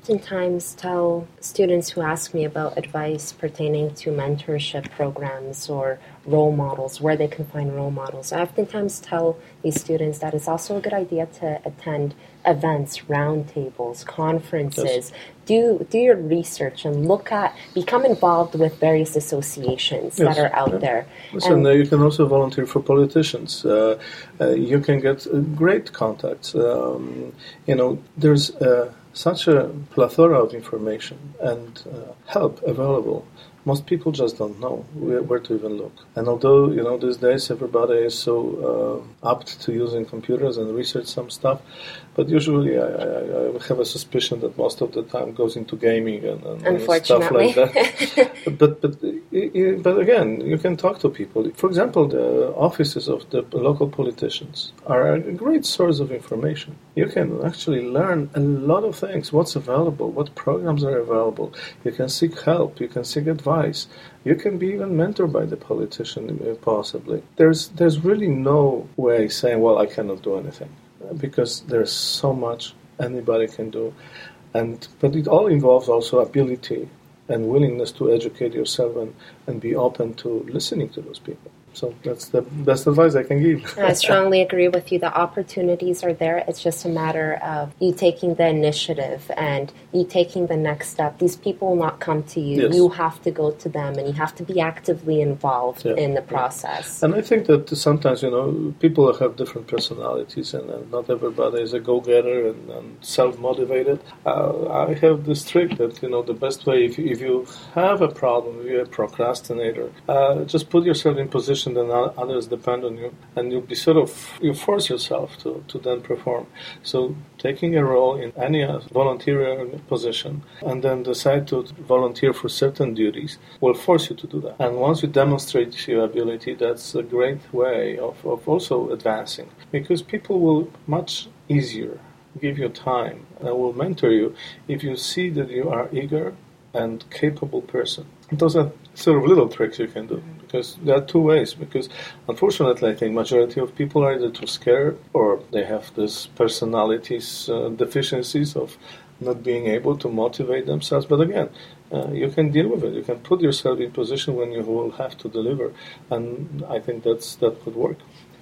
oftentimes tell students who ask me about advice pertaining to mentorship programs or role models, where they can find role models. I oftentimes tell these students that it's also a good idea to attend events, roundtables, conferences. Yes. Do your research and become involved with various associations that are out there. Listen, you can also volunteer for politicians. You can get great contacts. There's such a plethora of information and help available. Most people just don't know where to even look. And although, these days everybody is so apt to using computers and research some stuff, but usually I have a suspicion that most of the time goes into gaming and stuff like that. But again, you can talk to people. For example, the offices of the local politicians are a great source of information. You can actually learn a lot of things, what's available, what programs are available. You can seek help, you can seek advice. You can be even mentored by the politician, possibly. There's really no way saying, well, I cannot do anything, because there's so much anybody can do. But it all involves also ability and willingness to educate yourself and be open to listening to those people. So that's the best advice I can give. I strongly agree with you. The opportunities are there. It's just a matter of you taking the initiative and you taking the next step. These people will not come to you. Yes. You have to go to them, and you have to be actively involved in the process. And I think that sometimes, people have different personalities, and not everybody is a go-getter and self-motivated. I have this trick that, the best way, if you have a problem, if you're a procrastinator, just put yourself in position then others depend on you, and you force yourself to then perform. So taking a role in any volunteer position and then decide to volunteer for certain duties will force you to do that. And once you demonstrate your ability, that's a great way of also advancing, because people will much easier give you time and will mentor you if you see that you are eager and capable person. Those are sort of little tricks you can do, because there are two ways. Because unfortunately, I think majority of people are either too scared or they have this personalities deficiencies of not being able to motivate themselves. But again, you can deal with it. You can put yourself in position when you will have to deliver, and I think that could work.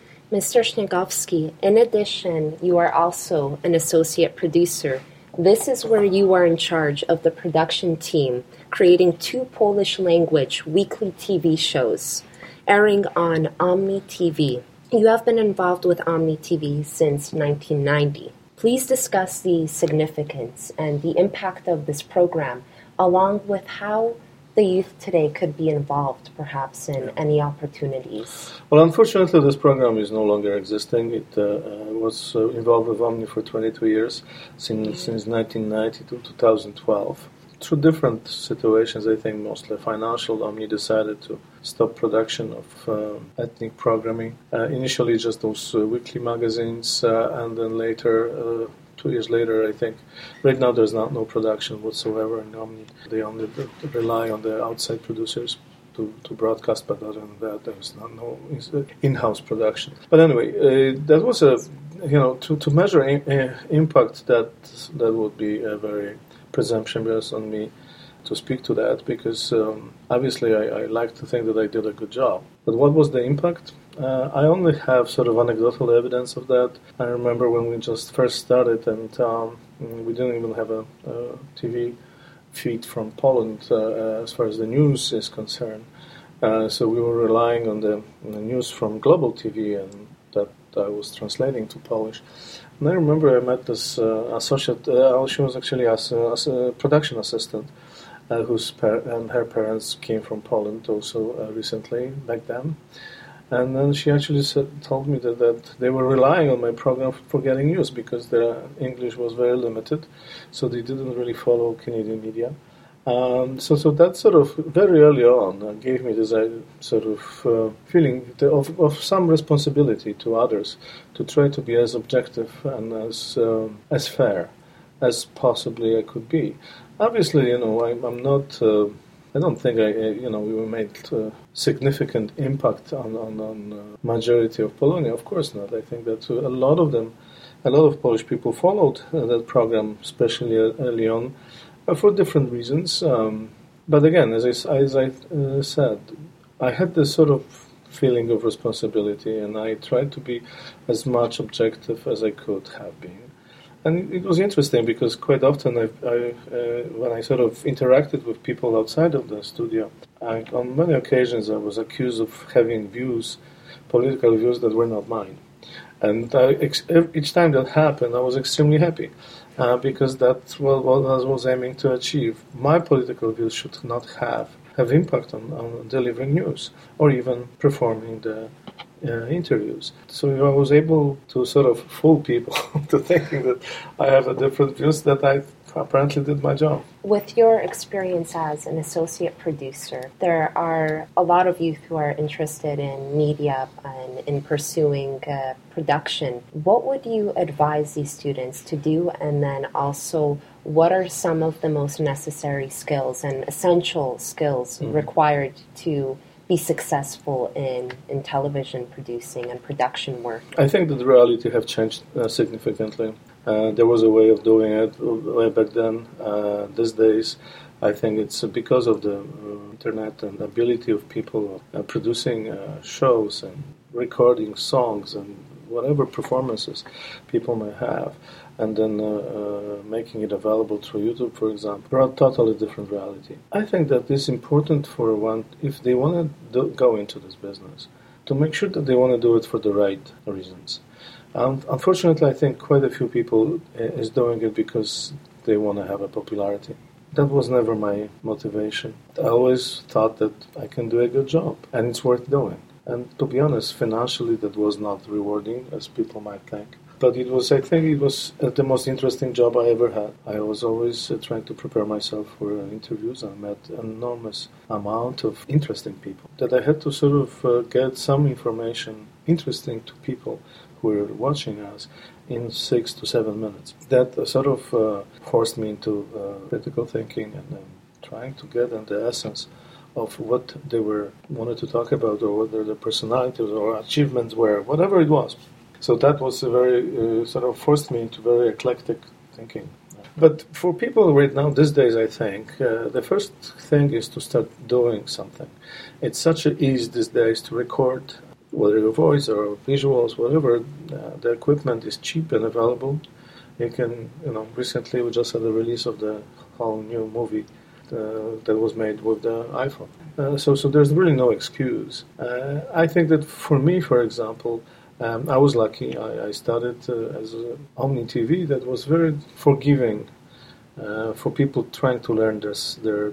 Mr. Śniegowski, in addition, you are also an associate producer. This is where you are in charge of the production team, creating 2 Polish-language weekly TV shows, airing on Omni TV. You have been involved with Omni TV since 1990. Please discuss the significance and the impact of this program, along with how the youth today could be involved, perhaps, in any opportunities. Well, unfortunately, this program is no longer existing. It was involved with Omni for 22 years, since 1990 to 2012. Through different situations, I think mostly financial, Omni decided to stop production of ethnic programming. Initially, just those weekly magazines, and then later, 2 years later, I think. Right now, there's no production whatsoever in Omni. They only rely on the outside producers to broadcast, but other than that, there's no in-house production. But anyway, that was to measure impact, that would be a very presumptuous on me to speak to that, because obviously I like to think that I did a good job. But what was the impact? I only have sort of anecdotal evidence of that. I remember when we just first started, and we didn't even have a TV feed from Poland as far as the news is concerned. So we were relying on the news from Global TV, and that I was translating to Polish. And I remember I met this associate. She was actually as a production assistant, her parents came from Poland also recently, back then. And then she actually told me that they were relying on my program for getting news, because their English was very limited, so they didn't really follow Canadian media. So that sort of very early on gave me this sort of feeling of some responsibility to others, to try to be as objective and as fair as possibly I could be. Obviously, I'm not. I don't think we made significant impact on majority of Polonia. Of course not. I think that a lot of them a lot of Polish people followed that program, especially early on, for different reasons. But again, as I said, I had this sort of feeling of responsibility, and I tried to be as much objective as I could have been. And it was interesting because quite often when I sort of interacted with people outside of the studio, on many occasions I was accused of having views, political views that were not mine. And each time that happened, I was extremely happy because that's what I was aiming to achieve. My political views should not have impact on delivering news or even performing the interviews. So I was able to sort of fool people to thinking that I have a different views, that I apparently did my job. With your experience as an associate producer, there are a lot of youth who are interested in media and in pursuing production. What would you advise these students to do? And then also, what are some of the most necessary skills and essential skills required to be successful in television producing and production work? I think that the reality have changed significantly. There was a way of doing it way back then. These days, I think it's because of the internet and the ability of people producing shows and recording songs and whatever performances people may have, and then making it available through YouTube, for example, brought totally different reality. I think that it's important for one, if they want to go into this business, to make sure that they want to do it for the right reasons. Unfortunately, I think quite a few people is doing it because they want to have a popularity. That was never my motivation. I always thought that I can do a good job, and it's worth doing. And to be honest, financially, that was not rewarding, as people might think. But I think it was the most interesting job I ever had. I was always trying to prepare myself for interviews, and met an enormous amount of interesting people that I had to sort of get some information interesting to people who were watching us in 6 to 7 minutes. That sort of forced me into critical thinking and trying to get at the essence of what they wanted to talk about, or what their personalities or achievements were, whatever it was. So that was a very sort of forced me into very eclectic thinking. But for people right now, these days, I think, the first thing is to start doing something. It's such an ease these days to record, whether your voice or visuals, whatever, the equipment is cheap and available. You can, recently we just had the release of the whole new movie that was made with the iPhone. So there's really no excuse. I think that for me, for example, I was lucky. I started as Omni TV that was very forgiving for people trying to learn their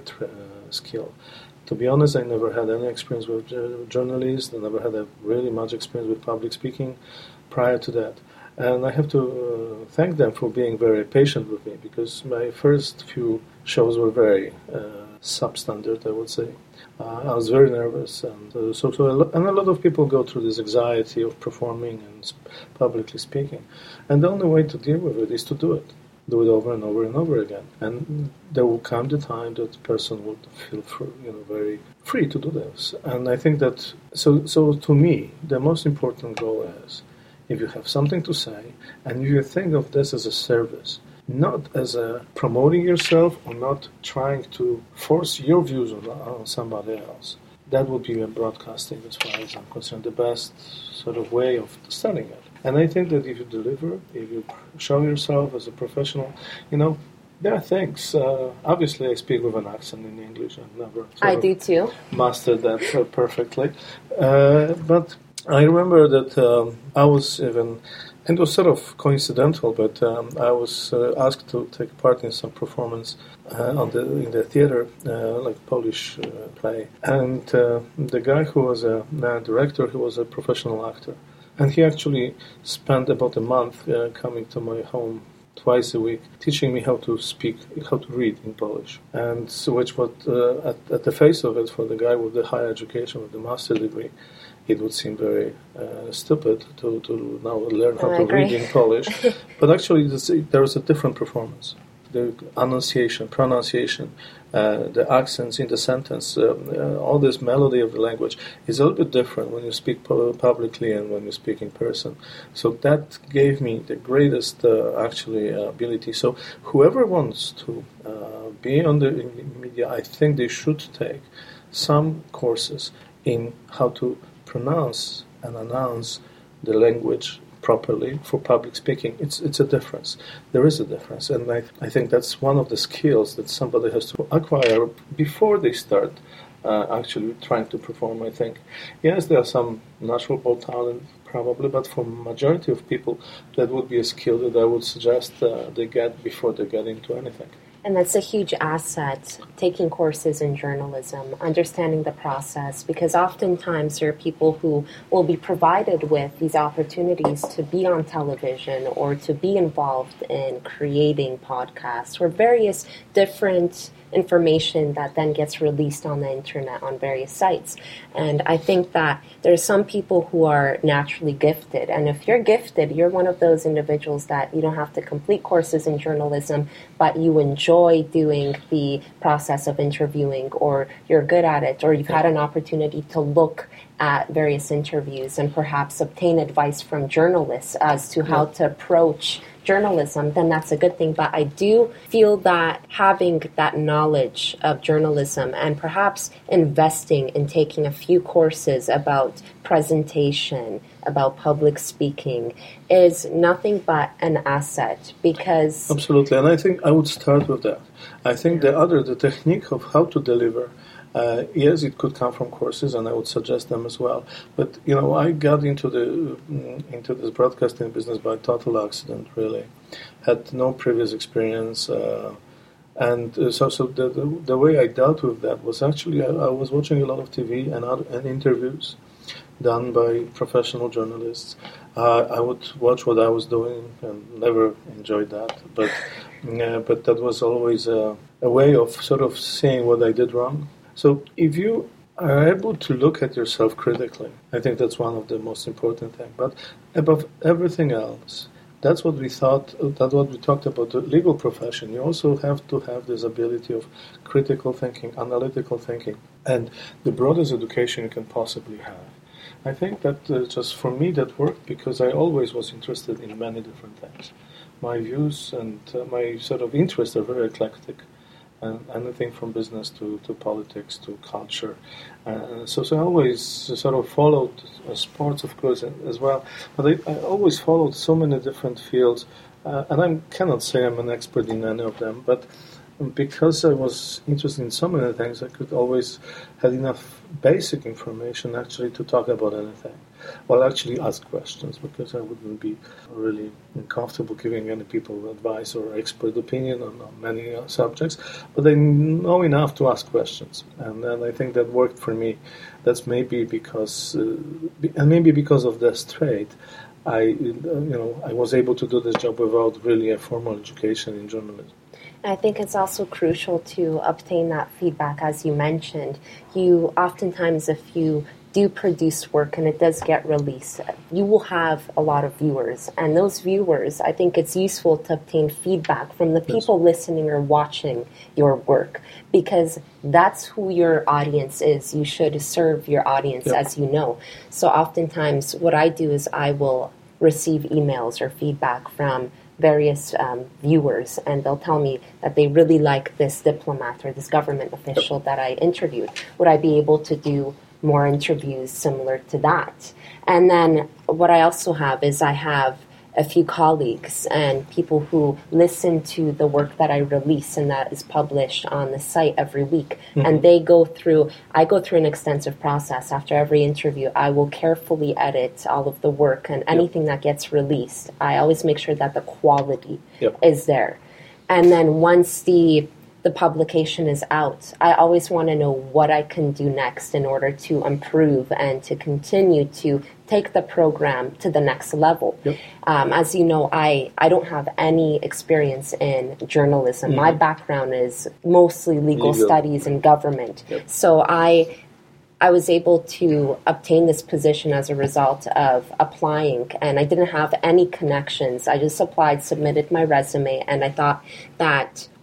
skill. To be honest, I never had any experience with journalists. I never had really much experience with public speaking prior to that. And I have to thank them for being very patient with me, because my first few shows were very substandard, I would say. I was very nervous, and a lot of people go through this anxiety of performing and publicly speaking. And the only way to deal with it is to do it. Do it over and over and over again. And there will come the time that the person will feel very free to do this. And I think that, so to me, the most important goal is, if you have something to say, and you think of this as a service, not as a promoting yourself or not trying to force your views on somebody else, that would be a broadcasting, as far as I'm concerned, the best sort of way of starting it. And I think that if you deliver, if you show yourself as a professional, there are things. Obviously, I speak with an accent in English. I've never I do too. Mastered that perfectly. But I remember that I was even, and it was sort of coincidental, but I was asked to take part in some performance in the theater, like Polish play. And the guy who was a director, he was a professional actor. And he actually spent about a month coming to my home twice a week, teaching me how to speak, how to read in Polish. And so which was, at the face of it, for the guy with the higher education, with the master's degree, it would seem very stupid to now learn how to read in Polish. But actually, there was a different performance. The pronunciation, the accents in the sentence, all this melody of the language is a little bit different when you speak publicly and when you speak in person. So that gave me the greatest ability. So whoever wants to be on the media, I think they should take some courses in how to pronounce and announce the language properly for public speaking. It's a difference. There is a difference, and I think that's one of the skills that somebody has to acquire before they start actually trying to perform, I think. Yes, there are some natural talent probably, but for majority of people that would be a skill that I would suggest they get before they get into anything. And that's a huge asset, taking courses in journalism, understanding the process, because oftentimes there are people who will be provided with these opportunities to be on television or to be involved in creating podcasts or various different information that then gets released on the internet on various sites. And I think that there's some people who are naturally gifted. And if you're gifted, you're one of those individuals that you don't have to complete courses in journalism, but you enjoy doing the process of interviewing, or you're good at it, or you've had an opportunity to look at various interviews and perhaps obtain advice from journalists as to how to approach journalism, then that's a good thing. But I do feel that having that knowledge of journalism and perhaps investing in taking a few courses about presentation, about public speaking, is nothing but an asset, because... Absolutely, and I think I would start with that. I think the technique of how to deliver, yes, it could come from courses, and I would suggest them as well. But I got into this broadcasting business by total accident. Really, had no previous experience, and so the way I dealt with that was actually I was watching a lot of TV and interviews done by professional journalists. I would watch what I was doing and never enjoyed that, but that was always a way of sort of seeing what I did wrong. So if you are able to look at yourself critically, I think that's one of the most important things. But above everything else, that's what we thought, that's what we talked about, the legal profession. You also have to have this ability of critical thinking, analytical thinking, and the broadest education you can possibly have. I think that just for me that worked because I always was interested in many different things. My views and my sort of interests are very eclectic. And anything from business to politics to culture. So I always sort of followed sports, of course, as well. But I always followed so many different fields. And I cannot say I'm an expert in any of them, but because I was interested in so many things, I could always have enough basic information actually to talk about anything. Well, actually ask questions, because I wouldn't be really comfortable giving any people advice or expert opinion on many subjects, but I know enough to ask questions, and I think that worked for me. That's maybe because, and maybe because of this trait, I was able to do this job without really a formal education in journalism. I think it's also crucial to obtain that feedback, as you mentioned. You oftentimes, if you do produce work and it does get released, you will have a lot of viewers. And those viewers, I think it's useful to obtain feedback from the people listening or watching your work, because that's who your audience is. You should serve your audience, as you know. So oftentimes what I do is I will receive emails or feedback from various viewers, and they'll tell me that they really like this diplomat or this government official that I interviewed. Would I be able to do more interviews similar to that? And then what I also have is I have a few colleagues and people who listen to the work that I release and that is published on the site every week. Mm-hmm. And I go through an extensive process. After every interview, I will carefully edit all of the work, and anything that gets released, I always make sure that the quality is there. And then once the publication is out, I always want to know what I can do next in order to improve and to continue to take the program to the next level. As you know, I don't have any experience in journalism. Mm-hmm. My background is mostly legal studies and government. So I was able to obtain this position as a result of applying, and I didn't have any connections. I just applied, submitted my resume, and I thought that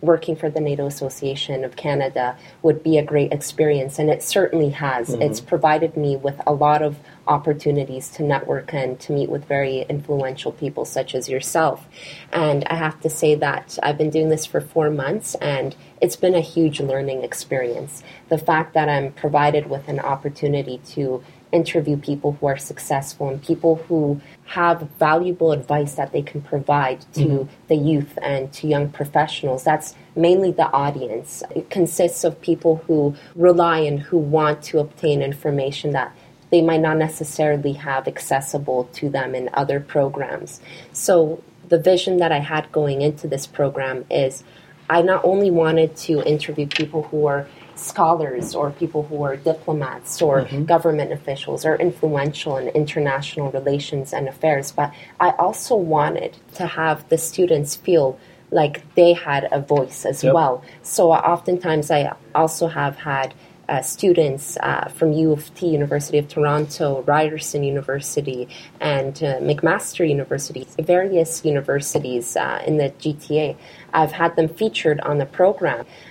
working for the NATO Association of Canada would be a great experience, and it certainly has. Mm-hmm. It's provided me with a lot of opportunities to network and to meet with very influential people such as yourself. And I have to say that I've been doing this for 4 months, and it's been a huge learning experience. The fact that I'm provided with an opportunity to interview people who are successful and people who have valuable advice that they can provide to the youth and to young professionals. That's mainly the audience. It consists of people who rely and who want to obtain information that they might not necessarily have accessible to them in other programs. So the vision that I had going into this program is I not only wanted to interview people who are scholars or people who are diplomats or government officials or influential in international relations and affairs, but I also wanted to have the students feel like they had a voice as well. So oftentimes I also have had students from U of T, University of Toronto, Ryerson University, and McMaster University, various universities in the GTA. I've had them featured on the program.